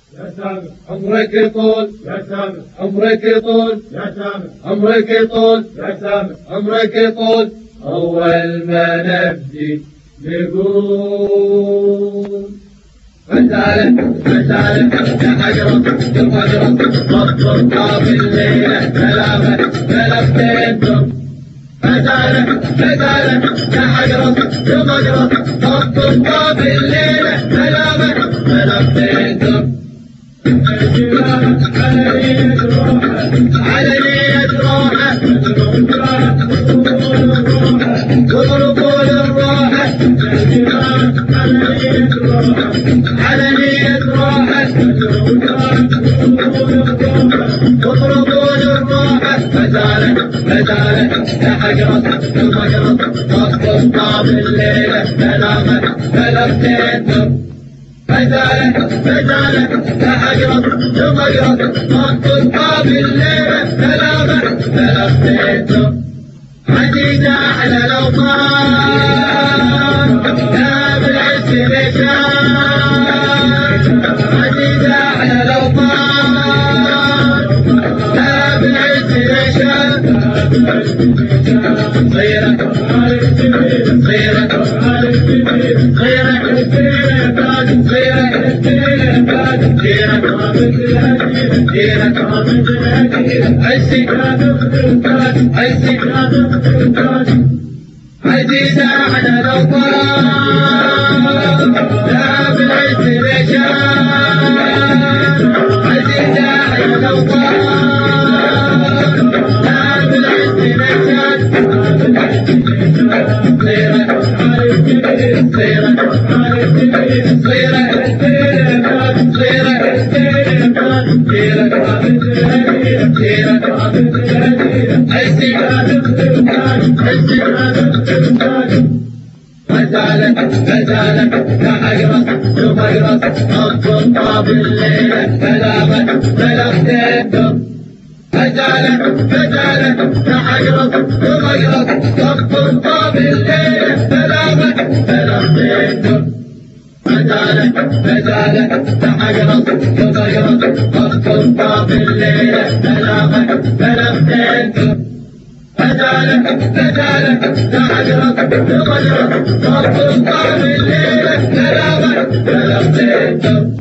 يا سامر عمرك يطول يا سامر عمرك يطول يا سامر عمرك يطول يا سامر عمرك يطول. أول ما نبدي نقول مسالك مسالك يا حجرة المجرة مطلوبة بالليلة سلامة سلامتين مسالك مسالك يا حجرة المجرة مطلوبة بالليلة سلامة سلامتين على نية روحه واضربوا للروحه على نية روحه واضربوا للروحه مسالك مسالك يا حجرة المجرة مطلوبة بالليلة سلامة سلامتين مسالك مسالك يا حجرة المجرة مطلوبة بالليلة سلامة سلامتين عزيزة على الأوطان يا بالعز لشان عزيزة على الأوطان يا بالعز لشان صيرة صيرة عزيزة على الأوطان يا بالعز لشان عزيزة على الأوطان يا بالعز لشان صيرة صيرة صيرة مسالك مسالك يا حجرة المجرة مطلوبة بالليلة سلامة سلامتين مسالك مسالك يا حجرة المجرة مطلوبة بالليلة سلامة سلامتين مسالك مسالك يا حجرة المجرة مطلوبة بالليلة سلامة سلامتين مسالك مسالك يا حجرة المجرة مطلوبة بالليلة سلامة سلامتين